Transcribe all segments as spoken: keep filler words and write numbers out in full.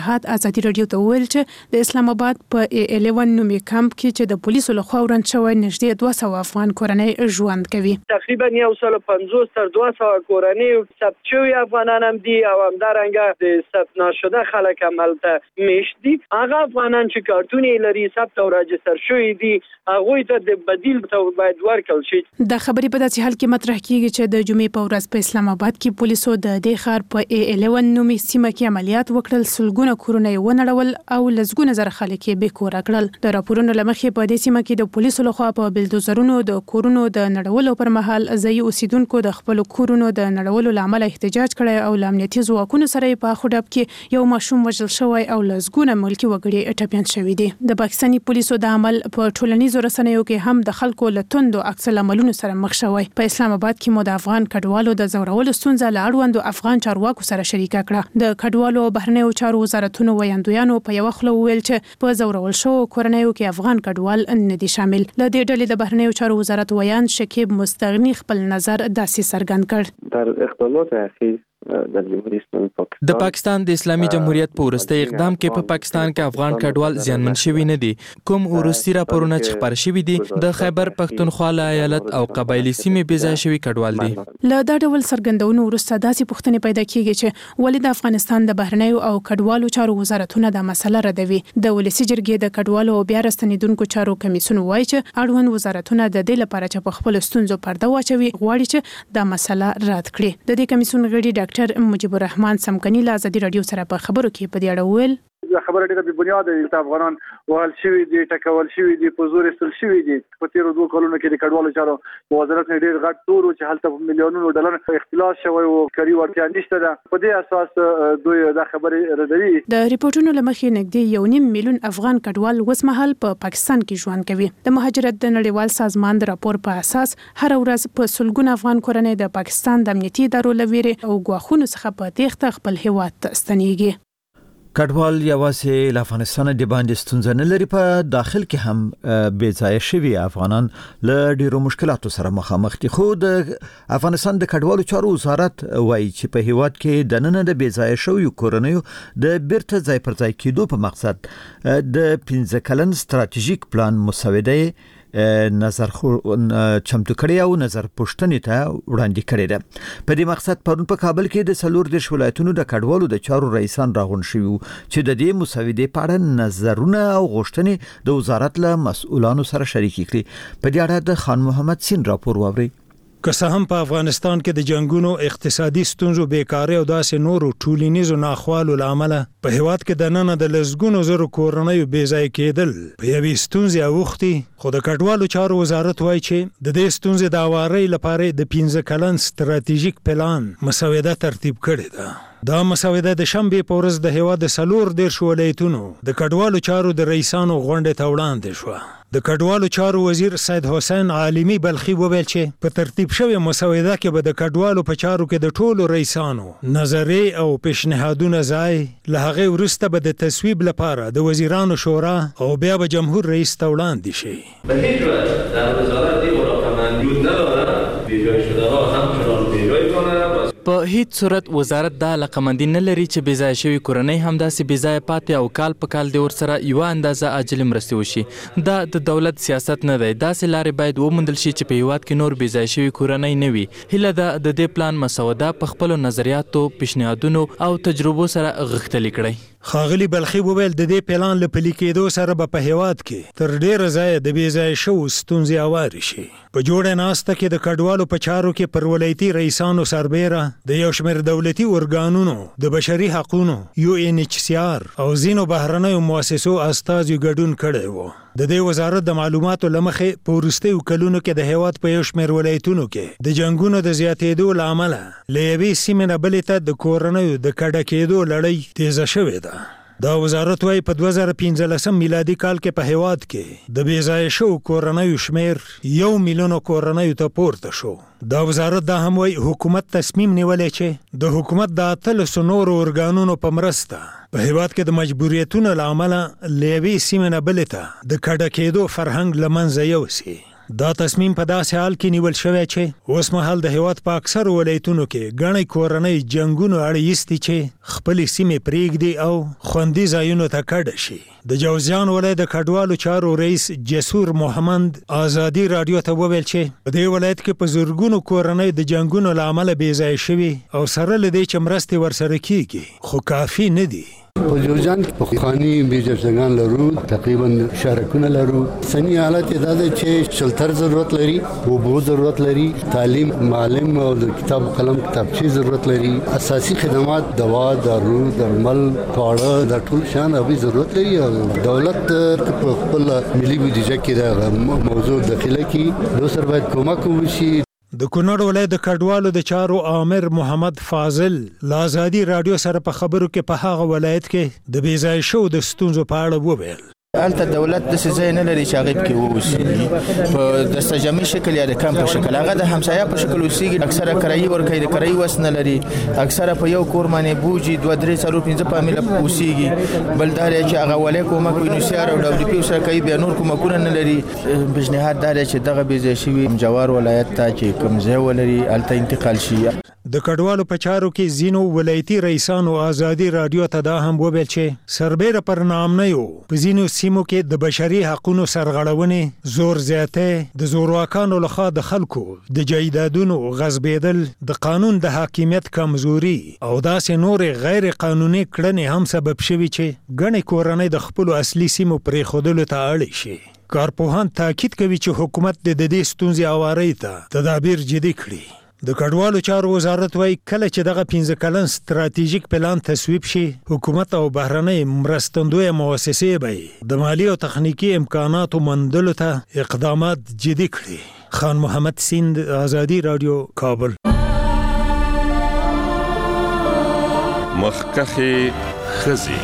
هات ازادي رادیو ته ویل چې د اسلام آباد په الیون نومي کمپ کې چې د پولیسو لخوا ورن شوی نږدې دوه سوه افغان کورنۍ ژوند کوي. تقریبا یو سل و پنځوس تر دوه سوه کورنۍ ثبت شوي افغانان هم دي او همدارنګه د ثبت نشده خلک هم هلته میشت دي. هغه افغانان چې کارتون یې لري ثبت او راجستر شوي دي هغوی ته د بدیل ته باید ورکړل شي. د خبرې په داسې حال کې مطرح کیږي چې د جمعې په ورځ په اسلام آباد کې پولیسو د دې ښار په الیون نومي سیمه کې عملیات وکړل. سلګونه کورونه ونړول او لزګونه زره خلک یې بې کوره کړل. د راپورونو له مخې په دې سیمه کې د پولیسو لخوا په بلدوزرونو د کورونو د نړولو پر مهال ځایي اوسیدونکو د خپل کورونو د نړولو لامل احتجاج کړی او له امنیتي ځواکونو سره په خډب کې یو ماشوم وژل شوی او لزګونه ملکي وګړي ټپیان شوي دي. د پاکستاني پولیسو د عمل په ټولنیزو رسنیو کې هم د خلکو له توندو عکس العملونو سره مخ شوی. په اسلام آباد کې مو د افغان کډوالو د زورولو ستونزه له اړوندو افغان چارواکو سره شریکه کړه. د کډوالو بهرنیو چارو وزارتونو ویاندویانو په یو خله ویل چې په زورول شو کورنیو کې افغان کډوال نه دي شامل. له دې ډلې د بهرنیو چارو وزارت ویان شکیب مستغنی خپل نظر داسې څرګند کړ. در اقدامات اخیر در جمهوری اسلامی پاکستان د پاکستان د اسلامي جمهوریت په وروستي اقدام کې په پاکستان کې افغان کډوال زیانمن شوي نه دي. کوم وروستي راپورونه چې خبر شوي دي د خیبر پښتونخوا ایالت او قبایلی سیمې بې ځای شوي کډوال دي. له دا ډول څرګندونو وروسته داسې پوښتنې پیدا کیږي چې ولې د افغانستان د بهرنیو او کډوالو چارو وزارتونه دا مسله ردوي. د ولسی جرګې د کډوالو او بیا راستنیدونکو چارو کمیسیون وایي چې اړوند وزارتونه د دې لپاره چې په خپل ستونزو پرده واچوي غواړي چې دا مسله رد کړي. د دې کمیسیون غړي ډاکټر مجيب الرحمن سمکني له ازادي رادیو سره په خبرو کې په دې اړه ویل خبره ډیره بې بنیاده دي. افغانان وهل شوي دي، ټکول شوي دي، په زور ایستل شوي دي. په تیرو دوه کلونو کې د کډوالو چارو وزارت نه ډیر غټ تور چې هلته میلیونونو ډالر اختلاس شوی او کاري وړتیا نشته ده. په دې اساس دوی دا خبره ردوي. د ریپورتونو له مخې نږدې یو نیم میلیون افغان کډوال اوسمهال په پاکستان کې ژوند کوي. د مهاجرت د نړیوال سازمان د راپور په اساس هر ورځ په سلګونه افغان کورنۍ د پاکستان د امنیتي ادارو له ویرې او ګواښونو څخه په تېښته خپل هیواد ته ستنېږي. کډوال یوازې له افغانستان د باندې ستونزه نه لري، په داخل کې هم بې ځایه شوي افغانان له ډیرو مشکلاتو سره مخامخ دي. خو د افغانستان د کډوالو چارو وزارت وایي چې په هیواد کې د نن د بې ځایه شویو کورنیو د بیرته ځای پر ځای کېدو په مقصد د پنځه کلن ستراتیژیک پلان مسوده نظر خو چمتو کړی او نظر پوښتنې ته وړاندې کړی ده. په دې مقصد پرون په کابل کې د څلور دېرش ولایتونو د کډوالو د چارو رئیسان راغونډ شوي چې د دې مسودې په اړه نظرونه او غوښتنې د وزارت له مسؤلانو سره شریک کړي. په دې اړه د خان محمد سین راپور واورئ. که څه هم په افغانستان کې د جنگونو، اقتصادي ستونزو، بیکارۍ او داسې نورو ټولنیزو ناخوالو له امله په هیواد کې د نن د لسګونو زرو کورنیو بې ځای کېدل په یوې ستونزې اوښتي، خو د کډوالو چارو وزارت وایي چې د دې ستونزې د هوارۍ لپاره د پنځه کلن ستراتیژیک پلان مسوده ترتیب کړې ده. دا مسوده د شنبې په ورځ د هیواد د څلور دېرش ولایتونو د کډوالو چارو د رئیسانو غونډې ته وړاندې شوه. د کډوالو چارو وزیر سید حسین عالمی بلخي وویل چې په ترتیب شوی مسوده کې به د کډوالو په چارو کې د ټولو رئیسانو نظریې او پیشنهادونه ځای له هغې وروسته به د تصویب لپاره د وزیرانو شورا او بیا به جمهور رئیس ته وړاندې شي. به هیچ وجه در وزارت این مراقبه وجود ندارد. بیجای شده ها همچنان بیجای کنند. په هیڅ صورت وزارت دا لقمندي نه لري چې بې ځای شوي کورنۍ همداسې بې ځای پاتې او کال په کال د ورسره یوه اندازه عاجلې مرستې وشي. دا د دولت سیاست نه دی. داسې لارې باید وموندل شي چې په هیواد کې نور بې ځای شوي کورنۍ نه وي. هیله ده د دې پلان مسوده په خپلو نظریاتو، پیشنهادونو او تجربو سره غښتلي کړئ. ښاغلي بلخي وویل د دې پلان له پلي کېدو سره به په هیواد کې تر ډیره ځایه د بې ځای شوو ستونزې هوارې شي. په جوړه ناسته کې د کډوالو په چارو کې پر ولایتي رئیسانو سربیره د یو شمېر دولتي ارګانونو، د بشري حقونو، یو ان ایچ سی آر او ځینو بهرنیو مؤسسو استازو ګډون کړی و. د دې وزارت د معلوماتو له مخې په وروستیو کلونو کې د هیواد په یو شمېر ولایتونو کې د جنګونو د زیاتېدو له امله له یوې سیمې نه بلې ته د کورنیو د کډه کېدو لړۍ تیزه شوې ده. دا وزارت وايي په دوه زره پنځلسم میلادي کال کې په هیواد کې د بې ځایه شوو کورنیو شمېر یو میلیون کورنیو ته پورته شو. دا وزارت دا هم وايي حکومت تصمیم نیولی چې د حکومت د اتلسو نورو ارګانونو په مرسته په هیواد کې د مجبوریتونو له امله له یوې سیمې نه بلې ته د کډه کېدو فرهنګ له منځه یوسي. دا تصمیم په داسې حال کې نیول شوی چې اوس مهال د هیواد په اکثر ولایتونو کې ګڼې کورنۍ جنگونو اړه ایستي چې خپلې سیمې پرېږدي او خوندي ځایونو ته کډه شي. د جوزجان ولایت د کډوالو چارو رئیس جسور محمد ازادي رادیو ته وویل چې په دې ولایت کې په زرګونو کورنۍ د جنگونو له امله بې ځایه شوي او سره له دې چې مرستې ورسره کیږي خو کافي نه دي. په جوزجان کې پخواني بیجرسګان لرو، تقریبا شارکونه لرو. سنی حالت دا ده چې شلتر ضرورت لري، اوبو ضرورت لري، تعلیم، معلم او د کتاب قلم کتابچې ضرورت لري، اساسي خدمات، دوا، دارو، درمل، خواړه د ټول شان او ضرورت لري. او دولت په خپل ملي بودیجه کې دا موضوع داخله کړي، نو سر باید کومک وشي. د کونړ ولایت د کډوالو د چارو آمر محمد فاضل له ازادي رادیو سره په خبرو کې په هغه ولایت کې د بې ځایه شوو د ستونزو په اړه وویل. هلته دولت داسې ځای نه لري چې هغې پکې واوسېږي په دستجمعي شکل یا د کمپ په شکل، هغه د همسایه په شکل اوسېږي. اکثره کرایي ورکوي، د کرایي وس نه لري، اکثره په یو کور باندې بوجي دوه درې څلور پنځه فامیله اوسېږي. بل دا دی چې هغه ولی کومک وي نو سیار او ډبلیو پي ورسره کوي، بیا نور کومکونه نه لري. پیشنهاد دا دی چې دغه بې ځای شوي جوار ولایت ته چې کوم ځای ولري هلته انتقال شي. د کډوالو په چارو کې ځینو ولایتي رئیسانو ازادي رادیو ته دا هم وویل چې سربیره پر نامنیو په ځینو سیمو کې د بشري حقونو سرغړونې، زور زیاتی، د زورواکانو لخوا د خلکو د جایدادونو غصبېدل، د قانون د حاکمیت کمزوري او داسې نورې غیر قانوني کړنې هم سبب شوي چې ګڼې کورنۍ د خپلو اصلي سیمو پرېښودلو ته اړ شي. کارپوهان تاکید کوي چې حکومت د دې ستونزې هوارۍ ته تدابیر جدي کړي. د کډوالو چارو وزارت وايي کله چې دغه پنځه کلن ستراتیژیک پلان تصویب شي، حکومت او بهرنۍ مرستندویه مؤسسې به د مالی او تخنیکی امکاناتو موندلو ته اقدامات جدي کړي. خان محمد سیند، ازادي رادیو، کابل. مخکخې خزي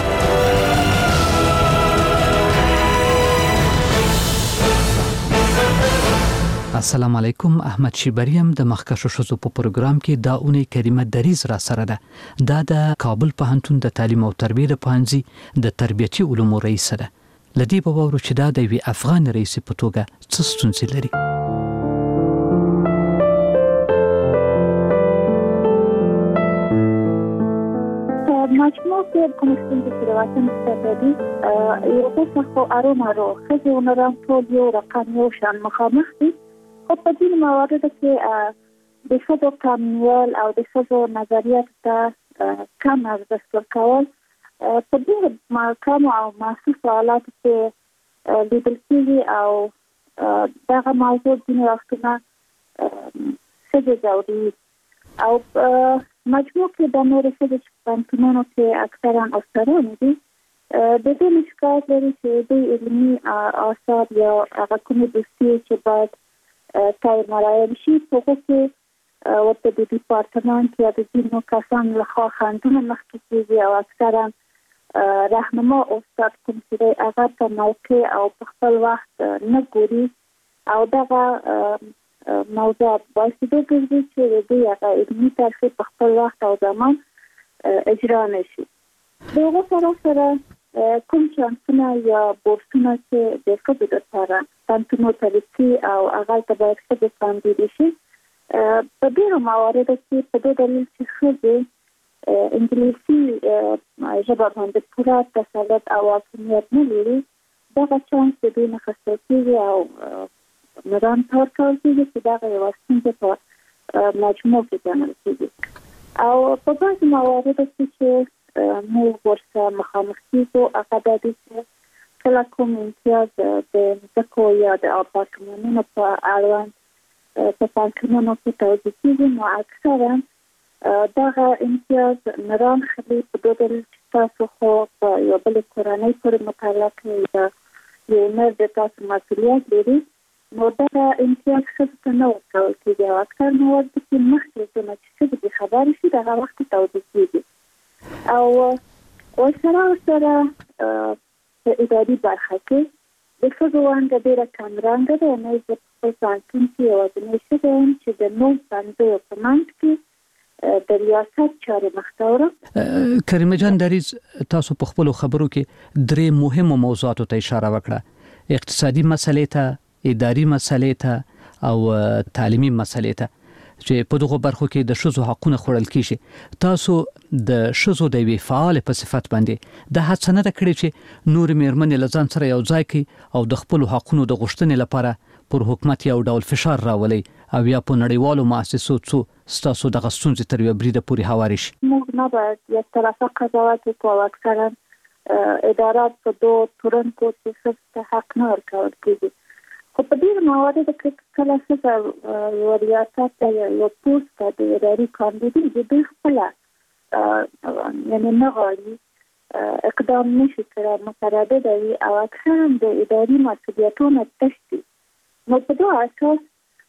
السلام علیکم. احمد شیبریم د مخکښو ښځو په پروګرام کې دا اونۍ کریمه دریز را سره ده. دا د کابل پوهنتون د تعلیم او تربیې د پوهنځي د تربیتي علومو رئیسه ده. له دې به واورو چې دا د یوې افغان رئیسې په توګه څه ستونزې لري. مجموع کې کوم ستونزې چې د وطن څخه دي یو څه خو ارومارو ښځې او نرم ټول یو رقم یو شان مخامخ دي، خو په ځینو مواردو کې د ښځو کم نیول او د ښځو نظریاتو ته کم ارزښت ورکول په ډېرو کمو او محسوسو حالاتو کې لیدل کېږي او دغه موضوع ځینې وختونه ښځې ځوروي. او مجموع کې د نورو ښځو چې په پوهنتونونو کې اکثرا استادانې دي د دې مشکلات لري چې دوی علمي آثار یا هغه کومې دوستي چې باید تایید مراعات شي په هغه کې ورته د ډیپارتمنټ یا د ځینو کسانو لخوا خنډونه مخکې کېږي او اکثرا رهنما استاد کوم چې دی هغه په موقع او په خپل وخت نه ګوري او دغه موضوع باعث ګرځي چې د دې هغه علمي ترفیع په خپل وخت او زمان اجرا نه شي. د هغه سره سره کوم چانسونه یا بورسونه چې د ښځو دپاره پوهنتونونو ته رسي او هغه ته باید ښځې پانګېدې شي، په ډېرو مواردو کې په دې دلیل چې ښځې انګلیسي ژبه باندې پوره تسلط او حاکمیت نه لري، دغه چانس د دوی نه اخیستل کېږي او نظام ته ورکول کېږي چې دغه یوه ستونزه په مجموع کې ګڼل کېږي. او په بعضې مواردو کې چې موږ ورسره مخامخ کېږو هغه دا دی چې کله کوم امتیاز د ځمکو یا د اپارتمانونو په اړوند په پوهنتونونو کې توضیح کېږي، نو اکثرا دغه امتیاز نه رانخلي په دې ډول چې تاسو خو په یوه بلې کورنۍ پورې متعلق یا یو نر د تاسو مسؤلیت لري، نو دغه امتیاز ښځو ته نه ورکول کېږي او اکثر موارد کې مخکې څه چې ښځې بې خبرې شي دغه وخت توضیح کېږي. او ورسره ورسره په اداري برخه کې د ښځو ونډه ډېره کمرنګه ده. نه زه په خپل پوهنتون کې یوازینۍ ښځه یم چې د نوو ښوونځیو په منځ کې د ریاست چارې مخته وړم. کریمه جان دریز، تاسو په خپلو خبرو کې درې مهمو موضوعاتو ته اشاره وکړه: اقتصادي مسلې ته، اداري مسلې ته او تعلیمي مسلې ته چې په دغه برخو کې د شذو حقونه خوړل کیږي. تاسو د شذو د وی فعال په صفت باندې د هڅه نه کړی چې نور میرمنې لزان سره یو ځای کې او د خپل حقونو د غوښتنې لپاره پر حکومت یو ډول فشار راولي او یا په نړیوالو مؤسسو څو ستاسو د غستونځ تر یو بریده پورې هواري شي. موږ نه باید یک طرفه قضاوت وکړو. اکثرا ادارات په دوه تورنکو کې څه حق نه ورکول کیږي. خو په دې موارد کې کله چې وریاست یا پوسټ د اداري کاندیدې د خپل یعنی نه غواړي اقدام نشي کړی متردد وي او اکثرا د اداري مسؤلیتونو تشتي. نو په دې اساس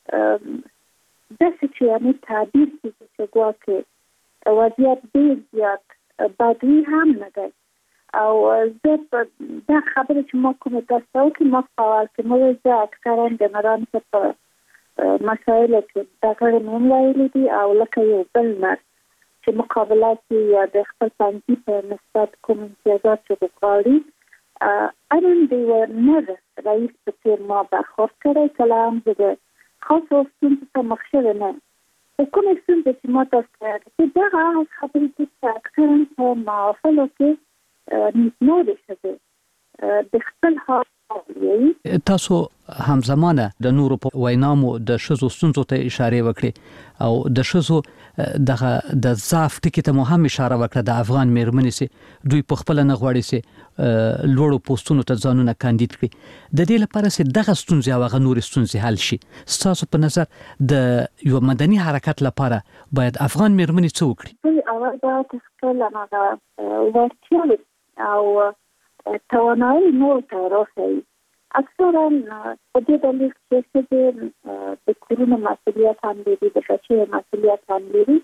د څه یعنی تعبیر چې ګواکې وضعیت ډېر زیات بدوي هم نه دی او زه دا خبره چې ما کومه تاسو کې ما فعال کې مې زه اکثرا د مران په مسایل کې دا کار مې ویلي دي او لکه یو بل نه چې مقابلات یا د خپل پنځه په نسبت کوم امتیازات چې وکړي ان دی ورنه رئیس په تیر ما برخورد کړی کلام زه خاص اوسم چې مخشره نه کوم څه چې ما تاسو ته دا خبرې چې اکثرا په معافلو کې نو دې د خپل حال تاسو همزمانه د نورو په وینامو د شذو ستونزو ته اشاره وکړي او د شذو دغه د ضعف ټکی ته مو هم اشاره وکړه. د افغان میرمنې سي دوی په خپل نه غواړي سي لوړو پوسټونو ته ځانونه کاندید کړي. د دې لپاره سي دغه ستونزې او غ نور ستونزې حل شي. ستاسو په نظر د یو مدني حرکت لپاره باید افغان میرمنې څه وکړي؟ اول باید خپل هغه ورچل او توانایی نور ته راځي. اکثرا په دې ډول چې د کورونو مسؤلیت هم لري د بچي مسؤلیت هم لري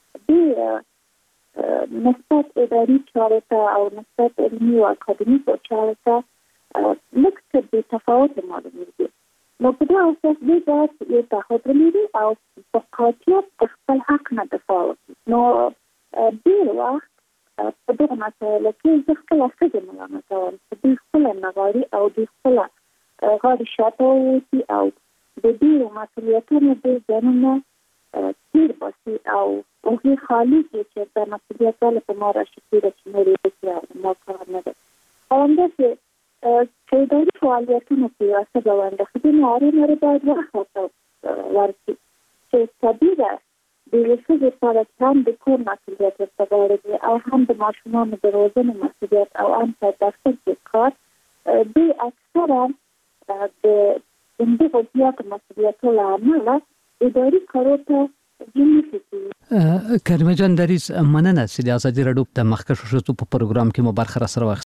د نسبت اداري چارو ته او نسبت علمي او اکاډمیکو چارو ته لکه د تفاوت معلومه. نو په دې اساس دې باید یو تحول لري او په قاطعیت خپل حق نه دفاع وکړي. نو ډېر وخت په دغه مسایلو کې زه خپله ښځه ملامتوم چې دوی خپله نه غواړي او دوی خپله غواړي شاته واوسي او د ډېرو مسؤلیتونو دوی ځانونه تېر باسي او هغې خالي کړي چې دا مسؤلیت ولې په ما راشي کېږي چې نور یې وکړي او ما کار نه دی. او همداسې چې اداري فعالیتونو کې یوه ښځه ونډه اخلي نو هرومرو باید وخت ورته ورکړي چې طبیعي ده د یوې ښځې لپاره چې هم د کور مسؤلیت ورته غاړه دي او هم د ماشومانو د روزنې مسؤلیت او هم په دفتر کې کار دوی اکثرا د همدغو زیاتو مسؤلیتو له امله اداري کارو ته جنسي کوي. کریمه جان دریز مننه چې د ازادي راډیو د مخکښو ښځو په پروګرام کې مو برخه راسره